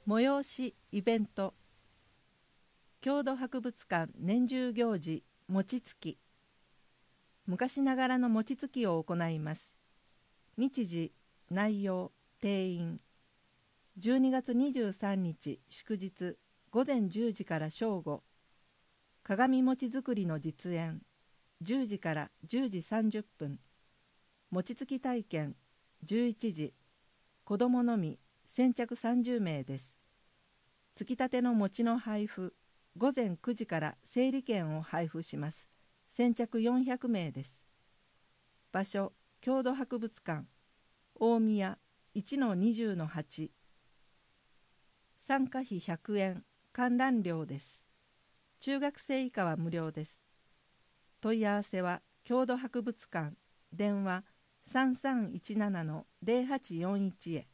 催しイベント、郷土博物館年中行事餅つき、昔ながらの餅つきを行います。日時、内容、定員、12月23日祝日午前10時から正午、鏡餅作りの実演、10時から10時30分、餅つき体験、11時、子どものみ先着30名です。つきたての餅の配布、午前9時から整理券を配布します。先着400名です。場所、郷土博物館、大宮 1-20-8。参加費100円、観覧料です。中学生以下は無料です。問い合わせは郷土博物館、電話3317-0841へ。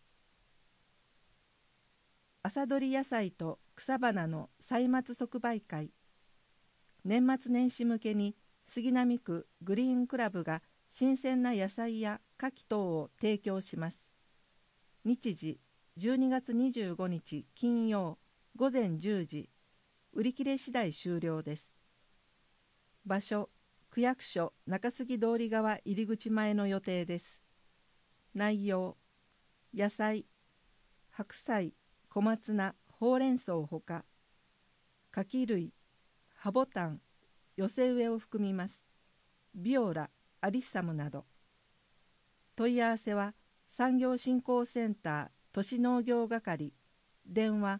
朝どり野菜と草花の歳末即売会。年末年始向けに杉並区グリーンクラブが新鮮な野菜や牡蠣等を提供します。日時、12月25日金曜午前10時、売り切れ次第終了です。場所、区役所中杉通り側入り口前の予定です。内容、野菜、白菜、小松菜、ほうれん草ほか、柿類、ハボタン、寄せ植えを含みます。ビオラ、アリッサムなど。問い合わせは産業振興センター都市農業係、電話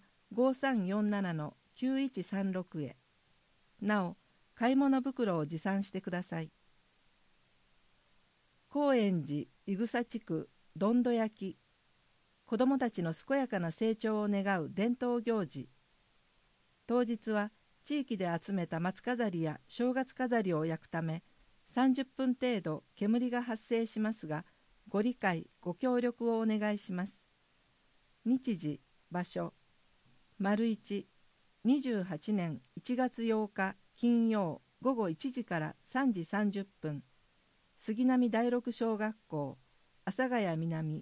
5347-9136へ。なお、買い物袋を持参してください。高円寺井草地区どんど焼き、子どもたちの健やかな成長を願う伝統行事。当日は地域で集めた松飾りや正月飾りを焼くため30分程度煙が発生しますが、ご理解ご協力をお願いします。日時、場所、1、28年1月8日金曜午後1時から3時30分、杉並第六小学校阿佐ヶ谷南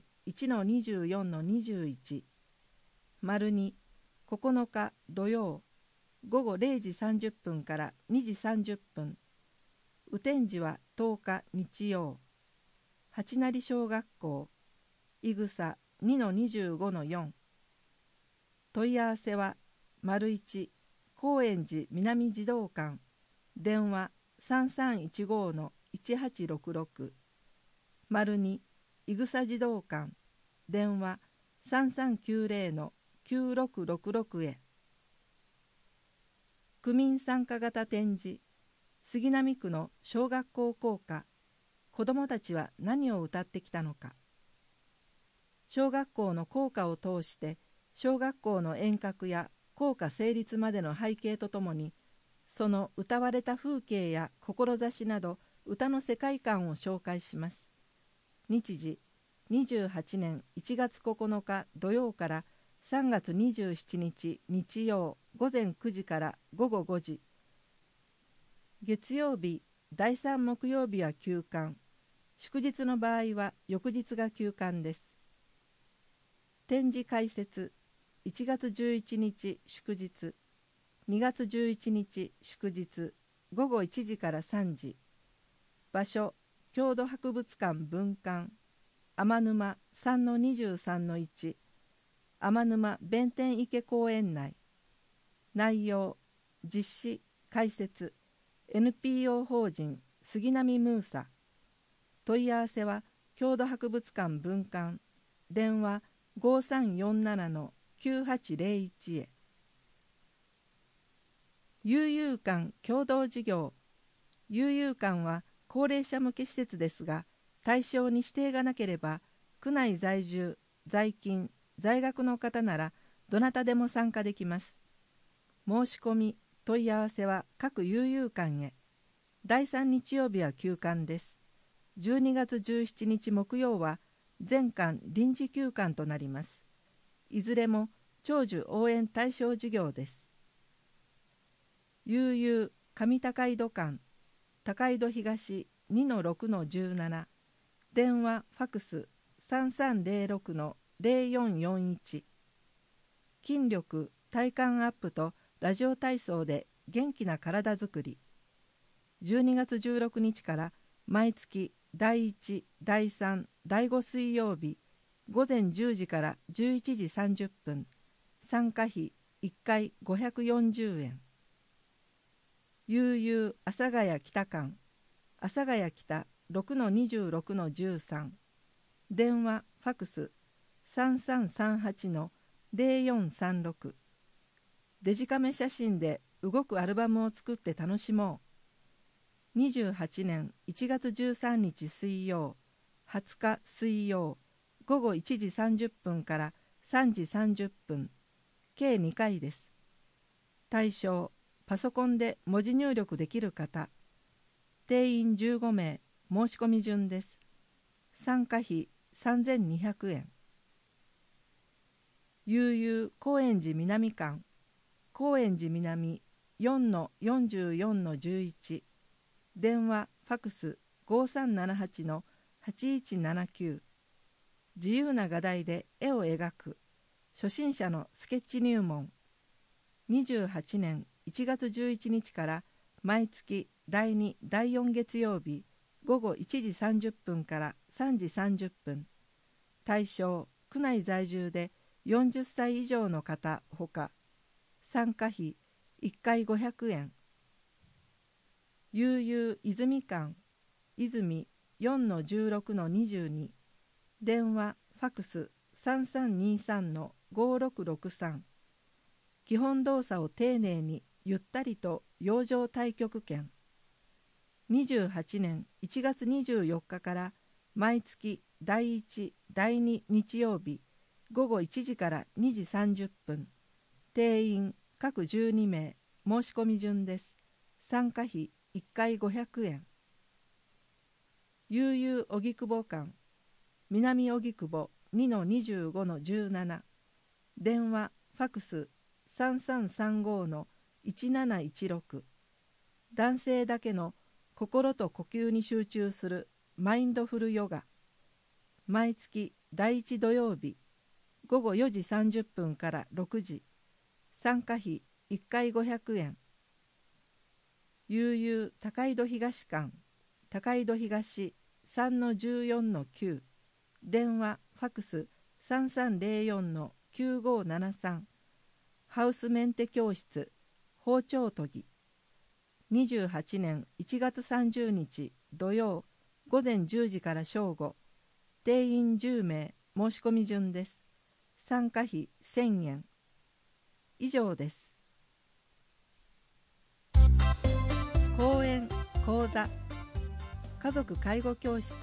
1-24-21。2、9日土曜午後0時30分から2時30分。雨天時は10日日曜。八成小学校井草 2-25-4。問い合わせは1、高円寺南児童館、電話3315-1866。2、井草児童館、電話3390-9666へ。区民参加型展示、杉並区の小学校校歌、子どもたちは何を歌ってきたのか。小学校の校歌を通して小学校の遠隔や校歌成立までの背景とともに、その歌われた風景や志など歌の世界観を紹介します。日時、28年1月9日土曜から3月27日日曜午前9時から午後5時。月曜日、第3木曜日は休館。祝日の場合は翌日が休館です。展示開設、1月11日祝日、2月11日祝日、午後1時から3時。場所、郷土博物館分館、天沼 3-23-1、天沼弁天池公園内。内容、実施、開設、NPO 法人杉並ムーサ。問い合わせは郷土博物館分館、電話5347-9801へ。悠々館共同事業。悠々館は高齢者向け施設ですが、対象に指定がなければ区内在住、在勤、在学の方ならどなたでも参加できます。申し込み、問い合わせは各悠々館へ。第3日曜日は休館です。12月17日木曜は全館臨時休館となります。いずれも長寿応援対象事業です。悠々上高井戸館、高井戸東 2-6-17。電話ファクス3306-0441。 筋力・体幹アップとラジオ体操で元気な体づくり。12月16日から毎月第1、第3、第5水曜日午前10時から11時30分、参加費1回540円。悠々阿佐ヶ谷北間、阿佐ヶ谷北 6-26-13、電話・ファクス 3338-0436。デジカメ写真で動くアルバムを作って楽しもう。28年1月13日水曜、20日水曜、午後1時30分から3時30分、計2回です。対象、パソコンで文字入力できる方。定員15名、申し込み順です。参加費3200円。悠々高円寺南間、高円寺南 4-44-11、電話・ファクス 5378-8179。自由な画題で絵を描く初心者のスケッチ入門。28年1月11日から毎月第2、第4月曜日午後1時30分から3時30分。対象、区内在住で40歳以上の方ほか。参加費1回500円。悠々泉間、泉 4-16-22、電話・ファクス 3323-5663。基本動作を丁寧にゆったりと養生太極拳。28年1月24日から毎月第1、第2日曜日午後1時から2時30分。定員各12名、申し込み順です。参加費1回500円。悠々荻窪間、南荻窪 2-25-17、電話・ファクス 3335-1716。男性だけの心と呼吸に集中するマインドフルヨガ。毎月第1土曜日午後4時30分から6時。参加費1回500円。悠々高井戸東間、高井戸東 3-14-9、電話・ファクス 3304-9573。ハウスメンテ教室、包丁研ぎ。28年1月30日土曜午前10時から正午。定員10名、申し込み順です。参加費1000円。以上です。講演・講座、家族介護教室。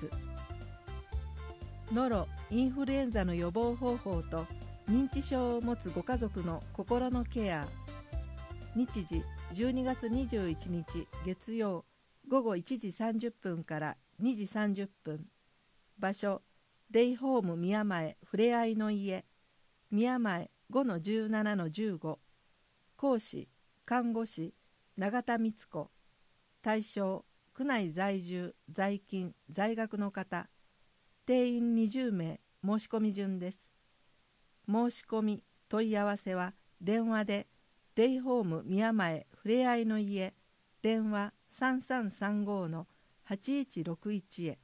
ノロ・インフルエンザの予防方法と認知症を持つご家族の心のケア。日時12月21日月曜午後1時30分から2時30分。場所、デイホーム宮前ふれあいの家、宮前 5-17-15。講師、看護師、永田光子。対象、区内在住、在勤、在学の方。定員20名、申し込み順です。申し込み、問い合わせは電話でデイホーム宮前ふれあいの家、電話 3335-8161 へ。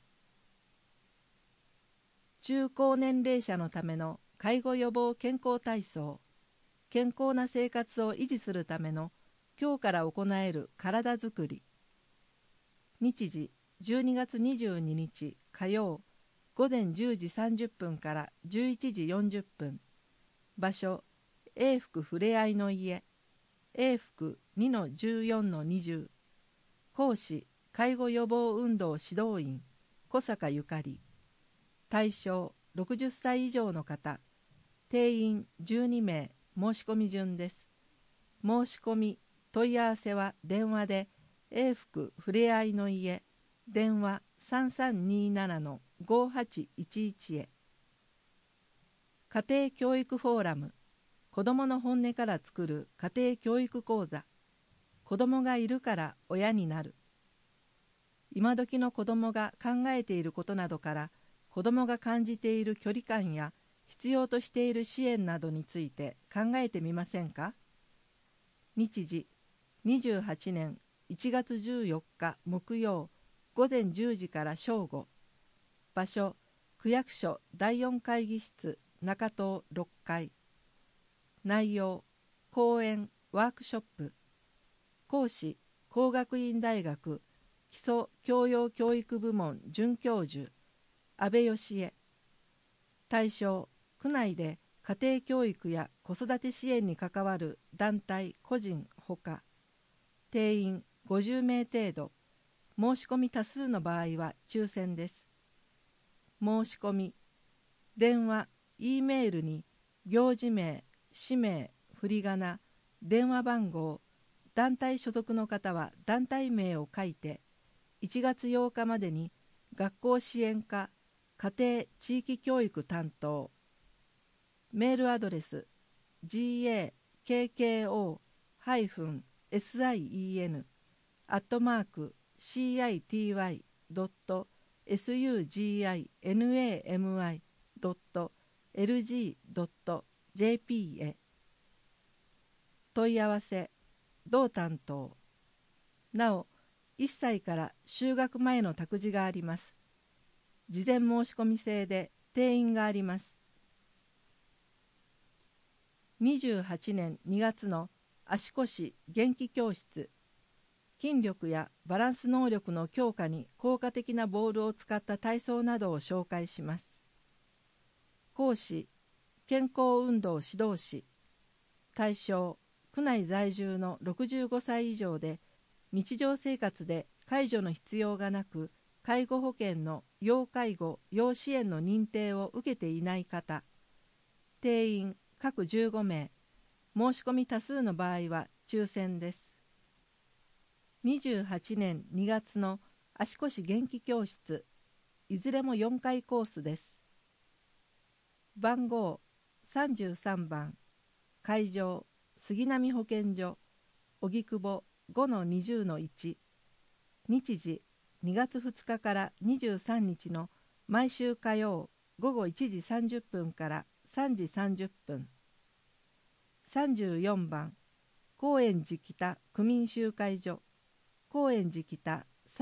中高年齢者のための介護予防健康体操。健康な生活を維持するための今日から行える体づくり。日時12月22日火曜午前10時30分から11時40分。場所、永福ふれあいの家、永福 2-14-20。講師、介護予防運動指導員、小坂ゆかり。対象、60歳以上の方。定員12名、申し込み順です。申し込み、問い合わせは電話で永福ふれあいの家、電話 3327-5811 へ。家庭教育フォーラム、子どもの本音から作る家庭教育講座。子どもがいるから親になる。今時の子どもが考えていることなどから、子どもが感じている距離感や必要としている支援などについて考えてみませんか。日時28年1月14日木曜午前10時から正午。場所区役所第4会議室中棟6階。内容講演ワークショップ。講師工学院大学基礎教養教育部門准教授安倍義恵。対象区内で家庭教育や子育て支援に関わる団体個人ほか。定員50名程度。申し込み多数の場合は抽選です。申し込み電話 E メールに行事名氏名振り仮名電話番号団体所属の方は団体名を書いて1月8日までに学校支援課家庭地域教育担当。メールアドレス gakko-city.suginami.lg.jp へ。問い合わせ同担当。なお1歳から就学前の託児があります。事前申し込み制で定員があります。28年2月の足腰元気教室。筋力やバランス能力の強化に効果的なボールを使った体操などを紹介します。講師健康運動指導士。対象区内在住の65歳以上で日常生活で介助の必要がなく介護保険の要介護要支援の認定を受けていない方。定員各15名。申し込み多数の場合は抽選です。28年2月の足腰元気教室。いずれも4回コースです。番号33番。会場杉並保健所荻窪 5-20-1。日時2月2日から23日の毎週火曜午後1時30分から3時30分。34番高円寺北区民集会所高円寺北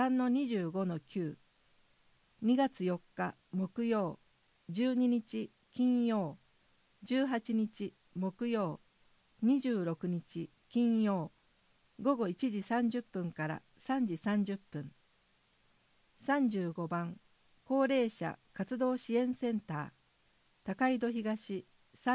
3-25-9。2月4日木曜12日金曜18日木曜26日金曜午後1時30分から3時30分。35番高齢者活動支援センター高井戸東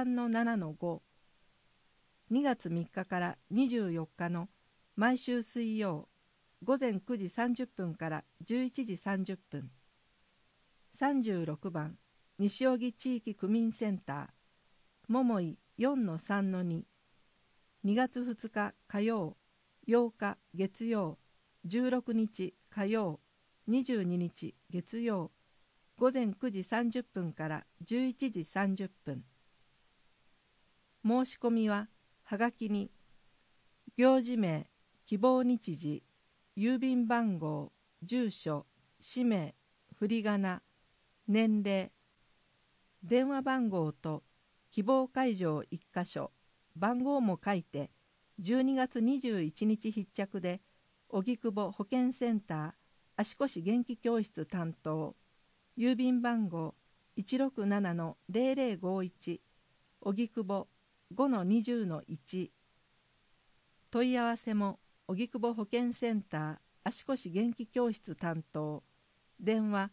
3-7-5。2月3日から24日の毎週水曜午前9時30分から11時30分。36番西荻地域区民センター桃井 4-3-2。2月2日火曜8日月曜16日火曜22日月曜午前9時30分から11時30分。申し込みははがきに行事名希望日時郵便番号住所氏名振り仮名年齢電話番号と希望会場1カ所番号も書いて12月21日必着で荻窪保健センター足腰元気教室担当郵便番号 167-0051 荻窪 5-20-1。問い合わせも荻窪保健センター足腰元気教室担当電話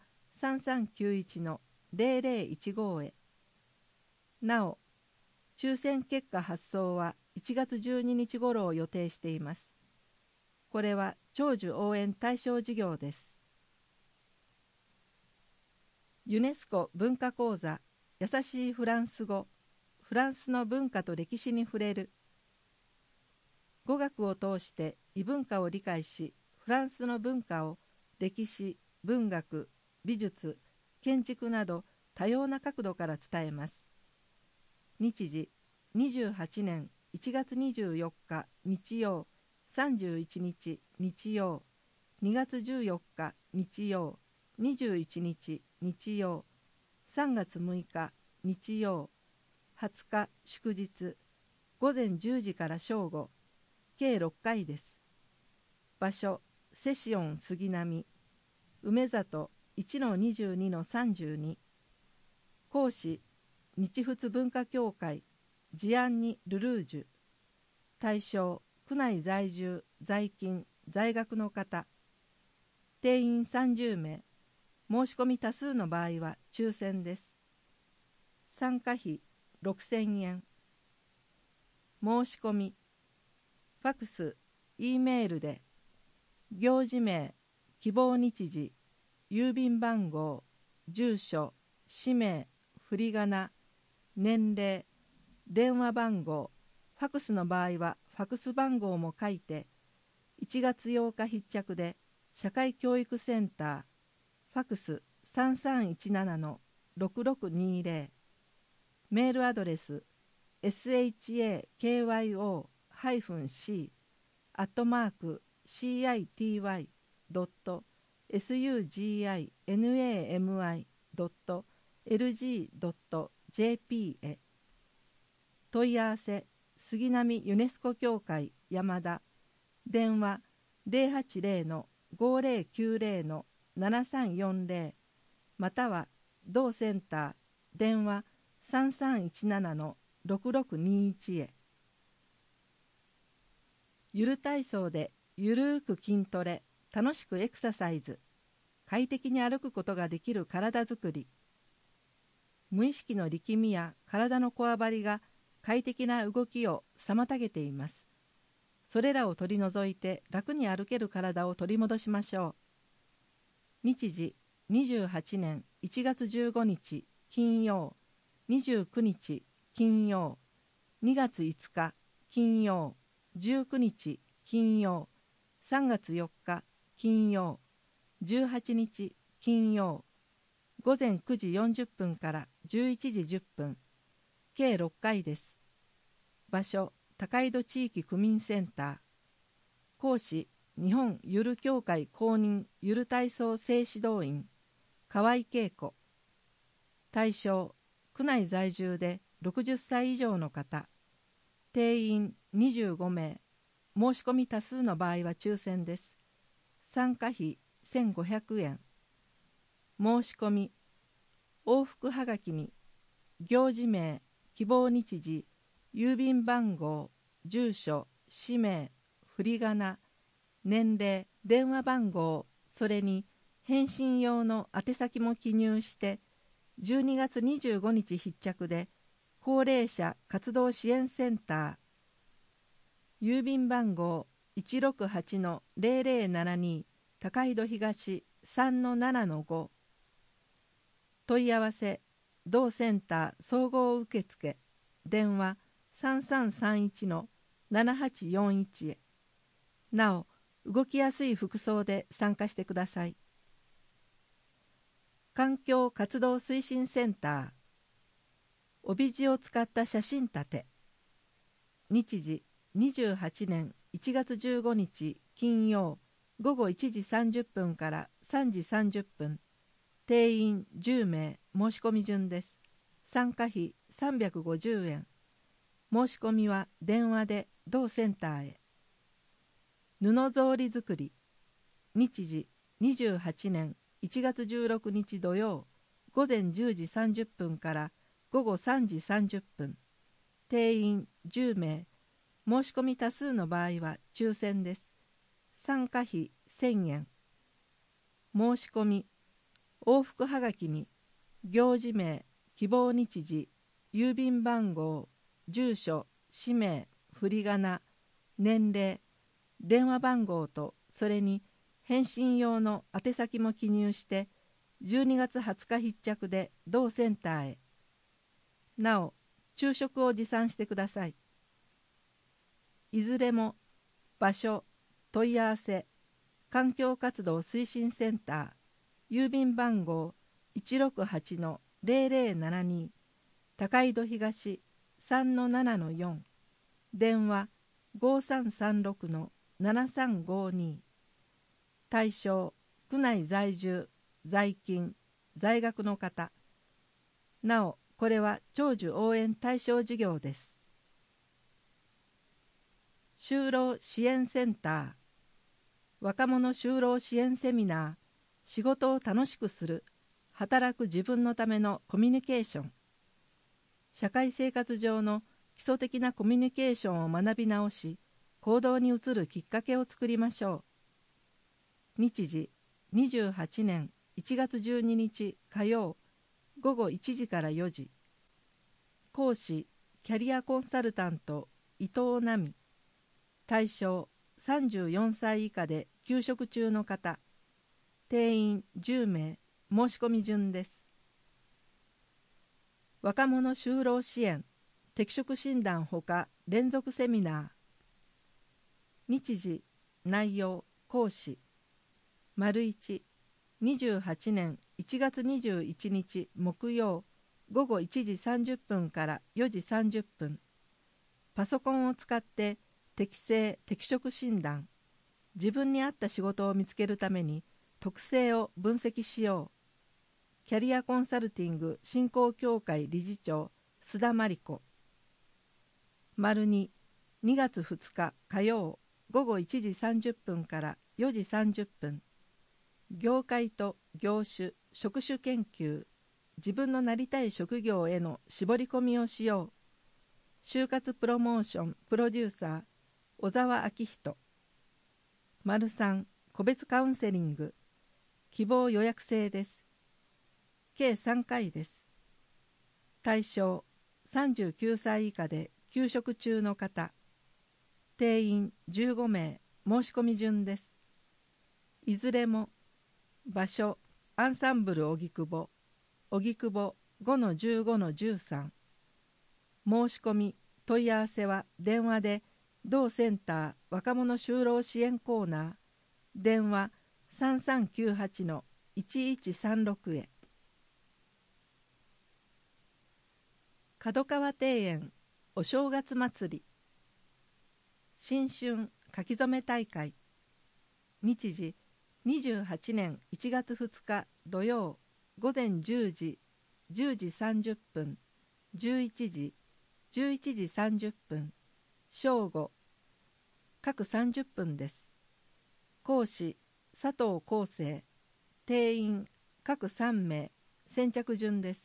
3391-0015 へ。なお抽選結果発送は1月12日頃を予定しています。これは長寿応援対象事業です。ユネスコ文化講座優しいフランス語フランスの文化と歴史に触れる。語学を通して異文化を理解しフランスの文化を歴史文学美術建築など多様な角度から伝えます。日時28年1月24日日曜31日日曜2月14日日曜21日日曜3月6日日曜、20日祝日、午前10時から正午、計6回です。場所、セシオン杉並、梅里 1-22-32。講師、日仏文化協会ジアンニ・ルルージュ。対象、区内在住、在勤、在学の方。定員30名。申し込み多数の場合は抽選です。参加費6000円。申し込み、ファクス、Eメールで、行事名、希望日時、郵便番号、住所、氏名、振り仮名、年齢、電話番号、ファクスの場合はファクス番号も書いて、1月8日必着で、社会教育センター、ファクス 3317-6620、メールアドレス shakyi-city.suginami.lg.jp へ。問い合わせ、杉並ユネスコ協会山田、電話 080-5090-7340 または同センター電話 3317-6621 へ。ゆる体操でゆるーく筋トレ、楽しくエクササイズ、快適に歩くことができる体づくり。無意識の力みや体のこわばりが快適な動きを妨げています。それらを取り除いて楽に歩ける体を取り戻しましょう。日時28年1月15日金曜、29日金曜、2月5日金曜、19日金曜、3月4日金曜、18日金曜、午前9時40分から11時10分、計6回です。場所、高井戸地域区民センター。講師、日本ゆる協会公認ゆる体操正指導員、河合恵子。対象、区内在住で60歳以上の方。定員25名。申し込み多数の場合は抽選です。参加費1500円。申し込み、往復はがきに、行事名、希望日時、郵便番号、住所、氏名、振り仮名、年齢、電話番号、それに返信用の宛先も記入して、12月25日必着で、高齢者活動支援センター、郵便番号 168-0072 高井戸東 3-7-5。問い合わせ、同センター総合受付、電話3331-7841へ。なお、動きやすい服装で参加してください。環境活動推進センター、帯地を使った写真立て。日時28年1月15日金曜、午後1時30分から3時30分。定員10名、申し込み順です。参加費350円。申し込みは電話で同センターへ。布草履作り。日時28年1月16日土曜、午前10時30分から午後3時30分。定員10名。申し込み多数の場合は抽選です。参加費1000円。申し込み、往復はがきに、行事名、希望日時、郵便番号、住所、氏名、振り仮名、年齢、電話番号と、それに返信用の宛先も記入して、12月20日必着で同センターへ。なお、昼食を持参してください。いずれも、場所、問い合わせ、環境活動推進センター、郵便番号 168-0072 高井戸東 3-7-4 電話 5336-7352。対象、区内在住、在勤、在学の方。なお、 これは長寿応援対象事業です。就労支援センター、若者就労支援セミナー、仕事を楽しくする、働く自分のためのコミュニケーション。社会生活上の基礎的なコミュニケーションを学び直し、行動に移るきっかけを作りましょう。日時28年1月12日火曜午後1時から4時。講師キャリアコンサルタント伊藤奈美。対象34歳以下で休職中の方。定員10名。申し込み順です。若者就労支援、適職診断ほか連続セミナー。日時、内容、講師。1、28年1月21日木曜午後1時30分から4時30分。パソコンを使って適性・適職診断。自分に合った仕事を見つけるために特性を分析しよう。キャリアコンサルティング振興協会理事長須田真理子。2、2月2日火曜午後1時30分から4時30分。業界と業種・職種研究。自分のなりたい職業への絞り込みをしよう。就活プロモーションプロデューサー小沢明人。3、個別カウンセリング。希望予約制です。計3回です。対象39歳以下で休職中の方。定員15名。申し込み順です。いずれも場所アンサンブル荻窪 5-15-13。申し込み問い合わせは電話で同センター若者就労支援コーナー電話 3398-1136 へ。角川庭園お正月祭り。新春書き初め大会。日時28年1月2日土曜午前10時、10時30分、11時、11時30分、正午、各30分です。講師佐藤康生。定員各3名。先着順です。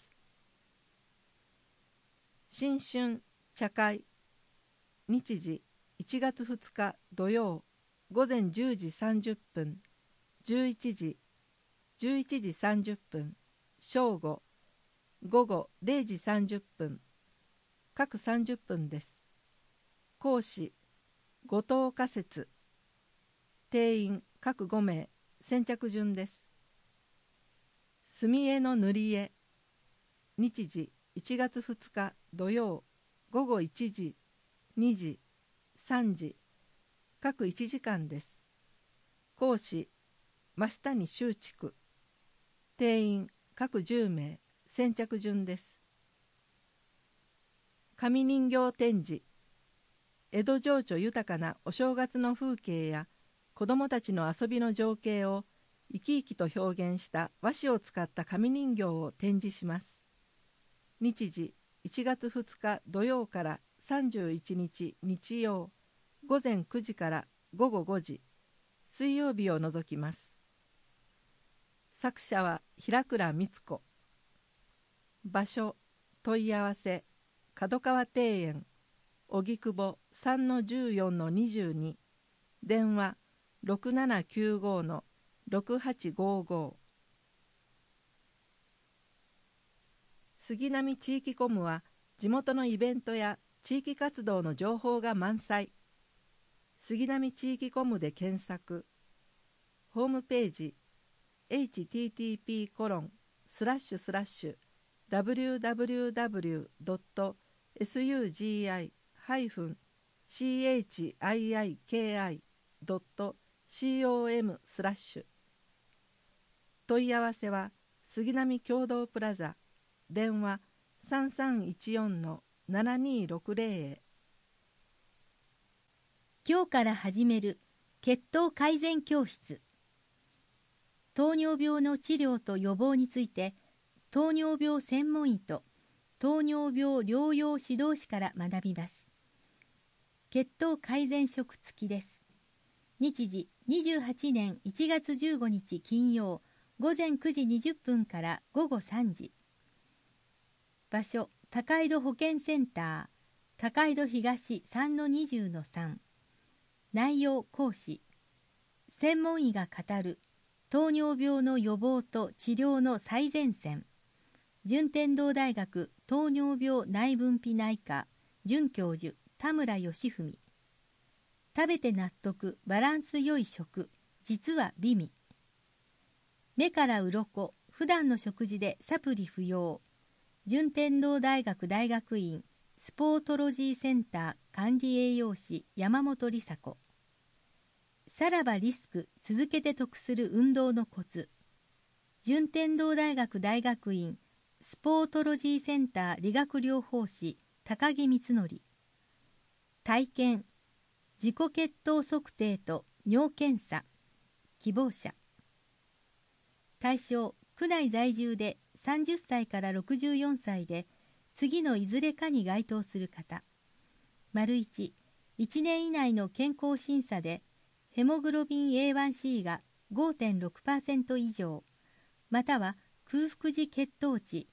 新春茶会。日時1月2日土曜午前10時30分、11時、11時30分、正午、午後0時30分、各30分です。講師後藤仮説。定員各5名。先着順です。墨絵の塗り絵。日時1月2日土曜午後1時、2時、3時、各1時間です。講師増谷修築。定員各10名。先着順です。紙人形展示。江戸情緒豊かなお正月の風景や子どもたちの遊びの情景を生き生きと表現した和紙を使った紙人形を展示します。日時1月2日土曜から31日日曜午前9時から午後5時、水曜日を除きます。作者は平倉光子。場所問い合わせ角川庭園荻窪 3-14-22。電話6795-6855。杉並地域コムは地元のイベントや地域活動の情報が満載。杉並地域コムで検索。ホームページ http://www.sugi-chiki.com/。問い合わせは杉並共同プラザ電話 3314-7260 へ。 今日から始める血糖改善教室。糖尿病の治療と予防について、糖尿病専門医と糖尿病療養指導士から学びます。血糖改善食付きです。日時28年1月15日金曜午前9時20分から午後3時。場所、高井戸保健センター、高井戸東 3-20-3。内容講師、専門医が語る糖尿病の予防と治療の最前線。順天堂大学糖尿病内分泌内科准教授田村義文。食べて納得バランス良い食、実は美味。目から鱗、普段の食事でサプリ不要。順天堂大学大学院スポートロジーセンター管理栄養士山本梨紗子。さらばリスク、続けて得する運動のコツ。順天堂大学大学院スポートロジーセンター理学療法士高木光則。体験、自己血糖測定と尿検査。希望者。対象、区内在住で30歳から64歳で次のいずれかに該当する方。1、1年以内の健康審査でヘモグロビン A1C が 5.6% 以上、または空腹時血糖値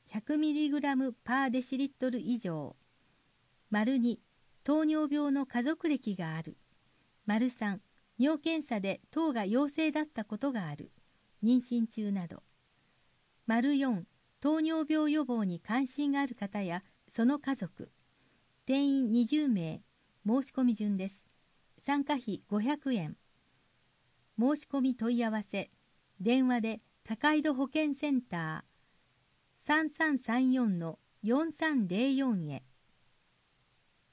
100mg パーデシリットル以上。2、糖尿病の家族歴がある。3、尿検査で糖が陽性だったことがある。妊娠中など。4、糖尿病予防に関心がある方やその家族。定員20名。申し込み順です。参加費500円。申し込み問い合わせ。電話で高井戸保健センター 3334-4304 へ。